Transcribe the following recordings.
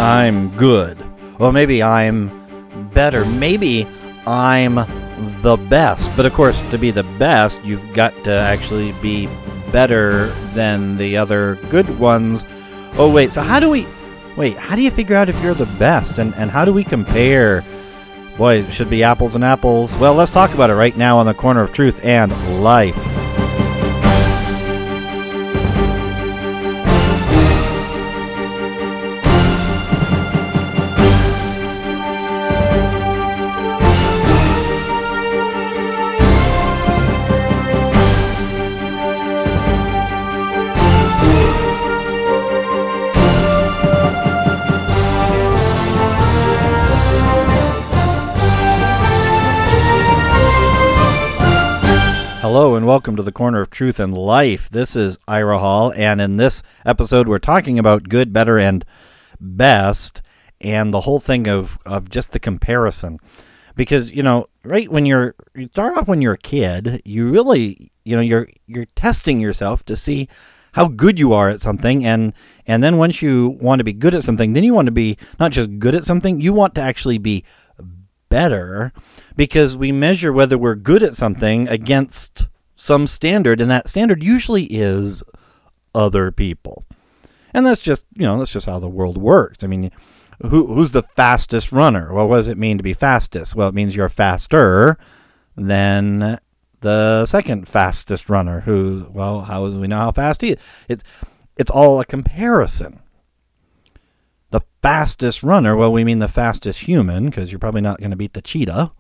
I'm good. Well, maybe I'm better. Maybe I'm the best. But of course, to be the best, you've got to actually be better than the other good ones. Oh, wait. So how do you figure out if you're the best? And how do we compare? Boy, it should be apples and apples. Well, let's talk about it right now on the Corner of Truth and Life. Hello and welcome to the Corner of Truth and Life. This is Ira Hall, and in this episode we're talking about good, better, and best, and the whole thing of just the comparison. Because, right when you start off when you're a kid, you really, you're testing yourself to see how good you are at something, and then once you want to be good at something, then you want to be not just good at something, you want to actually be better, because we measure whether we're good at something against some standard, and that standard usually is other people. And that's just how the world works. I mean, who's the fastest runner? Well, what does it mean to be fastest? Well, it means you're faster than the second fastest runner. How do we know how fast he is? It's all a comparison. The fastest runner, well, we mean the fastest human, because you're probably not going to beat the cheetah.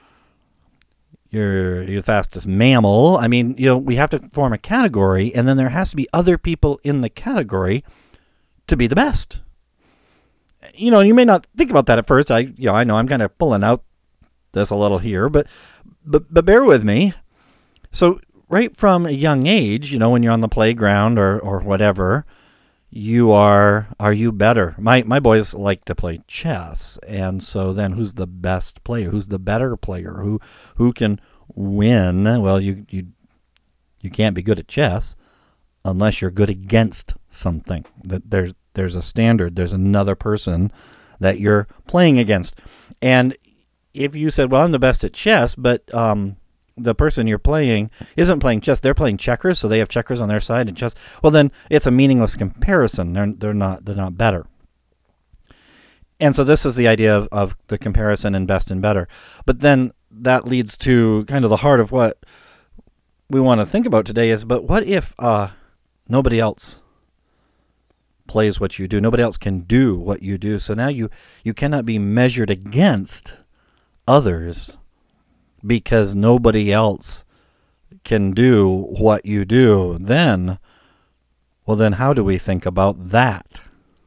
You're the fastest mammal. I mean, we have to form a category, and then there has to be other people in the category to be the best. You may not think about that at first. I know I'm kind of pulling out this a little here, but bear with me. So right from a young age, when you're on the playground or whatever, are you better? My boys like to play chess, and so then who's the best player? Who's the better player? Who can win? Well, you can't be good at chess unless you're good against something. There's a standard. There's another person that you're playing against. And if you said, well, I'm the best at chess, but the person you're playing isn't playing chess, they're playing checkers, so they have checkers on their side and chess, well, then it's a meaningless comparison. They're not better. And so this is the idea of the comparison in best and better. But then that leads to kind of the heart of what we want to think about today is, but what if nobody else plays what you do? Nobody else can do what you do. So now you cannot be measured against others because nobody else can do what you do. Then how do we think about that?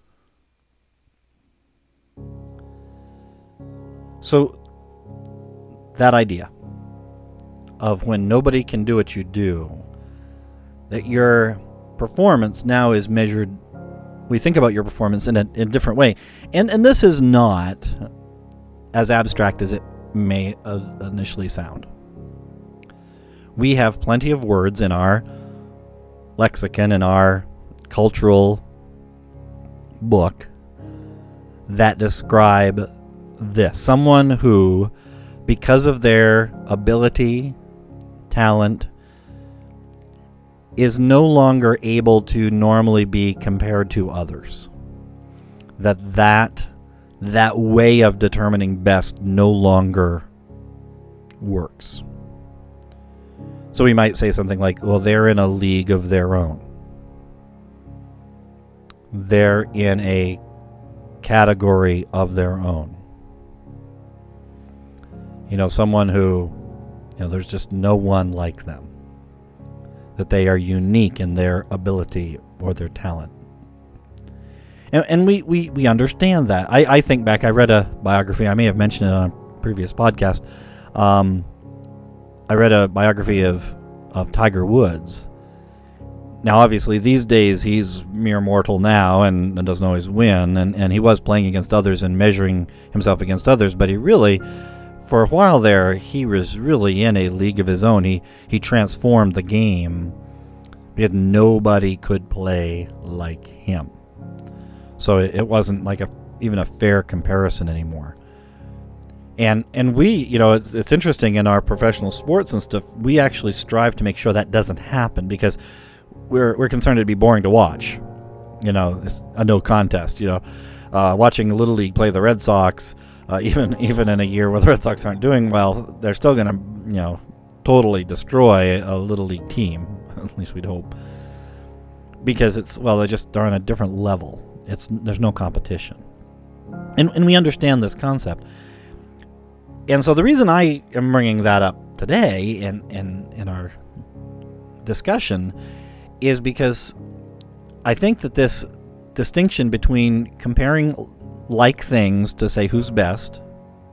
So that idea of when nobody can do what you do, that your performance now is measured, we think about your performance in a different way. And this is not as abstract as it may initially sound. We have plenty of words in our lexicon, in our cultural book, that describe this. Someone who, because of their ability, talent, is no longer able to normally be compared to others. That way of determining best no longer works. So we might say something like, well, they're in a league of their own. They're in a category of their own. Someone who, there's just no one like them. That they are unique in their ability or their talent. And we understand that. I think back, I read a biography, I may have mentioned it on a previous podcast. I read a biography of Tiger Woods. Now, obviously, these days, he's mere mortal now and doesn't always win. And he was playing against others and measuring himself against others. But he really, for a while there, he was really in a league of his own. He transformed the game. Yet nobody could play like him. So it wasn't like a even a fair comparison anymore. And we, it's interesting in our professional sports and stuff, we actually strive to make sure that doesn't happen because we're concerned it'd be boring to watch. It's a no contest. Watching Little League play the Red Sox, even in a year where the Red Sox aren't doing well, they're still going to, totally destroy a Little League team. At least we'd hope. Because they're on a different level. There's no competition. And we understand this concept. And so the reason I am bringing that up today in our discussion is because I think that this distinction between comparing like things to say who's best,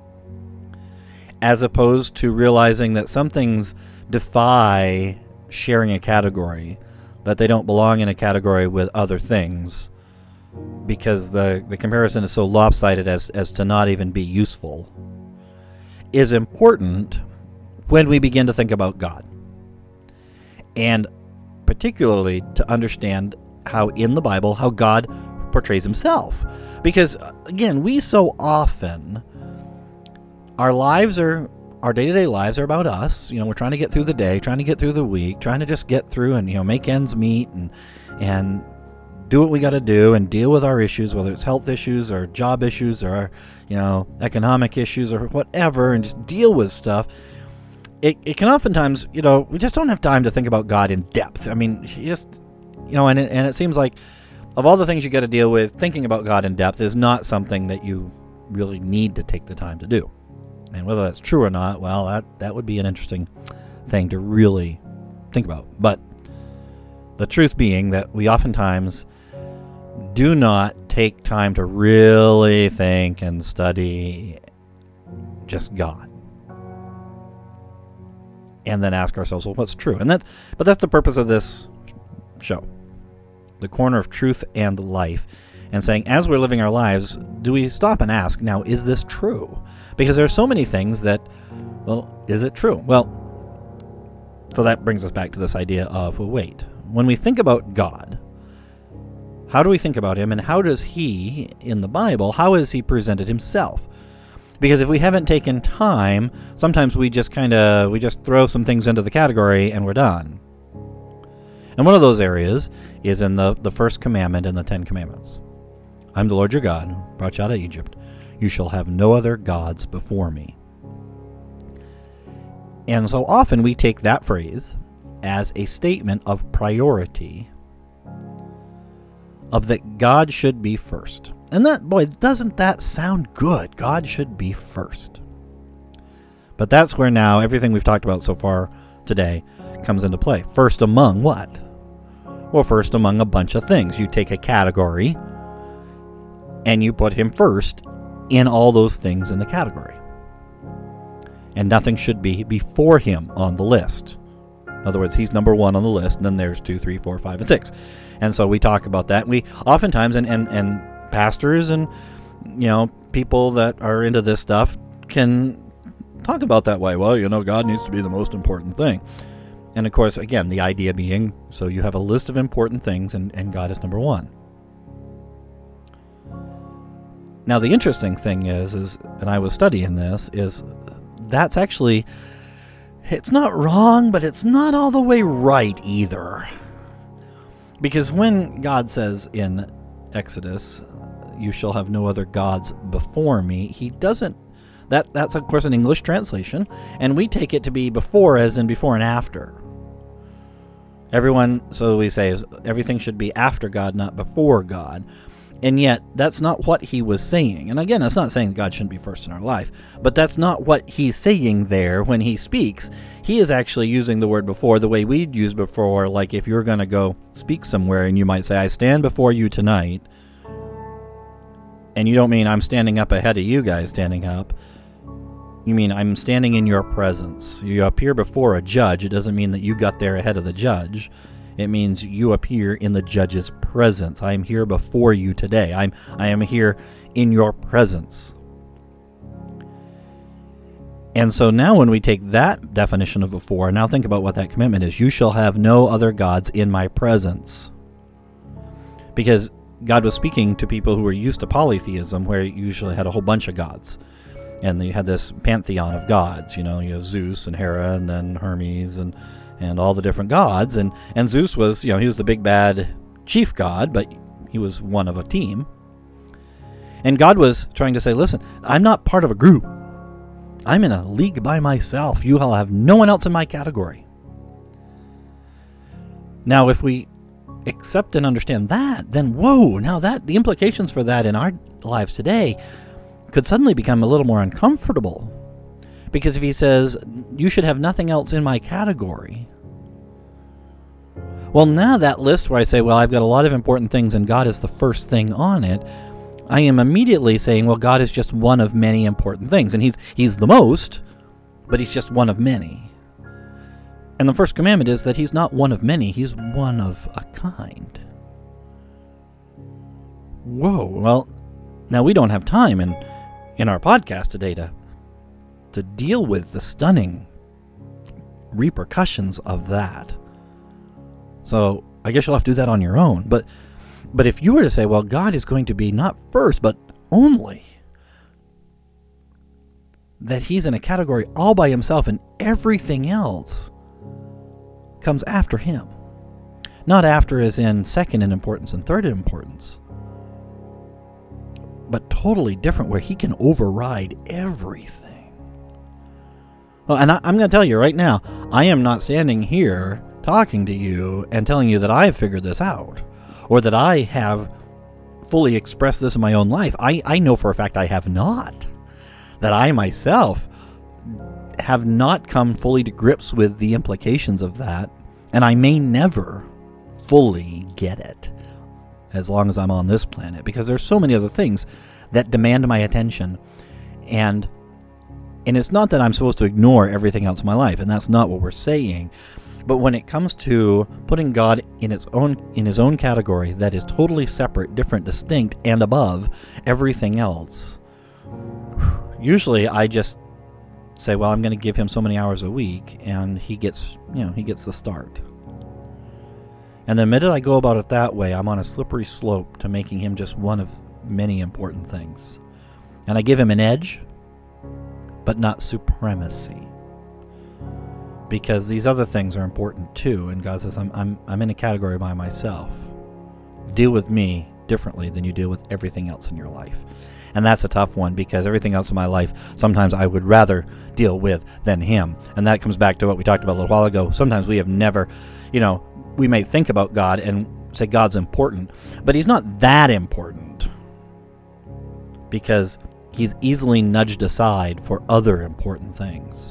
as opposed to realizing that some things defy sharing a category, that they don't belong in a category with other things, because the comparison is so lopsided as to not even be useful, is important when we begin to think about God. And particularly to understand how in the Bible, how God portrays himself. Because, again, we so often, our day-to-day lives are about us. We're trying to get through the day, trying to get through the week, trying to just get through and, make ends meet and do what we got to do and deal with our issues, whether it's health issues or job issues or, economic issues or whatever, and just deal with stuff. It can oftentimes, we just don't have time to think about God in depth. I mean, and it seems like of all the things you got to deal with, thinking about God in depth is not something that you really need to take the time to do. And whether that's true or not, well, that would be an interesting thing to really think about. But the truth being that we oftentimes do not take time to really think and study just God. And then ask ourselves, well, what's true? But that's the purpose of this show. The corner of truth and life. And saying, as we're living our lives, do we stop and ask, now, is this true? Because there are so many things that, well, is it true? Well, so that brings us back to this idea of, well, wait. When we think about God, how do we think about him, and how does he, in the Bible, how has he presented himself? Because if we haven't taken time, sometimes we just throw some things into the category and we're done. And one of those areas is in the first commandment in the 10 Commandments. I'm the Lord your God, who brought you out of Egypt. You shall have no other gods before me. And so often we take that phrase as a statement of priority, of that God should be first. And doesn't that sound good? God should be first. But that's where now everything we've talked about so far today comes into play. First among what? Well, first among a bunch of things. You take a category and you put him first in all those things in the category. And nothing should be before him on the list. In other words, he's number one on the list, and then there's 2, 3, 4, 5, and 6. And so we talk about that. We oftentimes, and pastors and, people that are into this stuff can talk about that way. Well, God needs to be the most important thing. And of course, again, the idea being, so you have a list of important things, and God is number one. Now, the interesting thing is, and I was studying this, is that's actually, it's not wrong, but it's not all the way right either. Because when God says in Exodus, you shall have no other gods before me, he doesn't, that's of course an English translation, and we take it to be before as in before and after. So we say everything should be after God, not before God. And yet, that's not what he was saying. And again, it's not saying God shouldn't be first in our life, but that's not what he's saying there when he speaks. He is actually using the word before the way we'd use before, like if you're going to go speak somewhere and you might say, I stand before you tonight, and you don't mean I'm standing up ahead of you guys standing up. You mean I'm standing in your presence. You appear before a judge. It doesn't mean that you got there ahead of the judge. It means you appear in the judge's presence. I am here before you today. I am here in your presence. And so now when we take that definition of before, now think about what that commitment is. You shall have no other gods in my presence. Because God was speaking to people who were used to polytheism, where you usually had a whole bunch of gods. And you had this pantheon of gods, you have Zeus and Hera and then Hermes and all the different gods. And Zeus was, he was the big bad chief god, but he was one of a team. And God was trying to say, listen, I'm not part of a group. I'm in a league by myself. You all have no one else in my category. Now, if we accept and understand that, then now the implications for that in our lives today could suddenly become a little more uncomfortable. Because if he says, you should have nothing else in my category, well, now that list where I say, well, I've got a lot of important things and God is the first thing on it, I am immediately saying, well, God is just one of many important things. And he's the most, but he's just one of many. And the first commandment is that he's not one of many, he's one of a kind. Whoa. Well, now we don't have time in our podcast today to deal with the stunning repercussions of that. So I guess you'll have to do that on your own. But if you were to say, well, God is going to be not first, but only, that he's in a category all by himself and everything else comes after him. Not after as in second in importance and third in importance, but totally different, where he can override everything. Well, and I'm going to tell you right now, I am not standing here talking to you and telling you that I have figured this out, or that I have fully expressed this in my own life. I know for a fact I have not. That I myself have not come fully to grips with the implications of that, and I may never fully get it as long as I'm on this planet, because there's so many other things that demand my attention. And it's not that I'm supposed to ignore everything else in my life, and that's not what we're saying. But when it comes to putting God in his own category that is totally separate, different, distinct, and above everything else, usually I just say, well, I'm going to give him so many hours a week, and he gets the start. And the minute I go about it that way, I'm on a slippery slope to making him just one of many important things. And I give him an edge, but not supremacy. Because these other things are important too, and God says, I'm in a category by myself. Deal with me differently than you deal with everything else in your life. And that's a tough one, because everything else in my life, sometimes I would rather deal with than him. And that comes back to what we talked about a little while ago. Sometimes we have never, we may think about God and say God's important, but he's not that important, because he's easily nudged aside for other important things.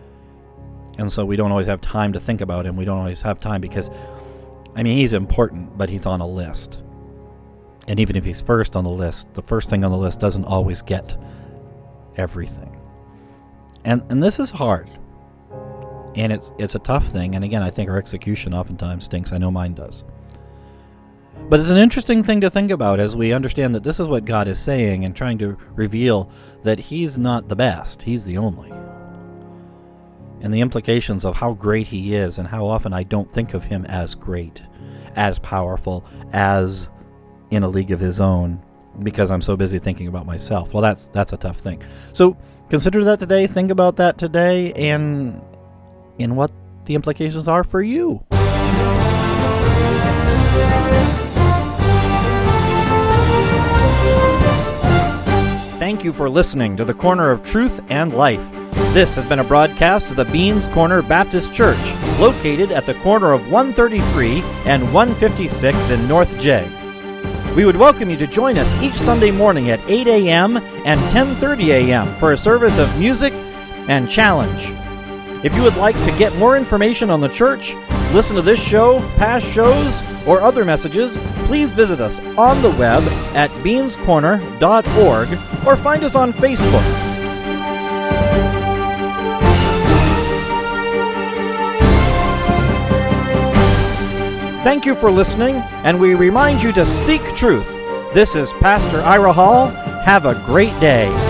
And so we don't always have time to think about him. We don't always have time because, he's important, but he's on a list. And even if he's first on the list, the first thing on the list doesn't always get everything. And this is hard. And it's a tough thing. And again, I think our execution oftentimes stinks. I know mine does. But it's an interesting thing to think about as we understand that this is what God is saying and trying to reveal that he's not the best. He's the only. And the implications of how great he is and how often I don't think of him as great, as powerful, as in a league of his own, because I'm so busy thinking about myself. Well, that's a tough thing. So consider that today. Think about that today, and in what the implications are for you. Thank you for listening to the Corner of Truth and Life. This has been a broadcast of the Beans Corner Baptist Church, located at the corner of 133 and 156 in North J. We would welcome you to join us each Sunday morning at 8 a.m. and 10:30 a.m. for a service of music and challenge. If you would like to get more information on the church, listen to this show, past shows, or other messages, please visit us on the web at beanscorner.org or find us on Facebook. Thank you for listening, and we remind you to seek truth. This is Pastor Ira Hall. Have a great day.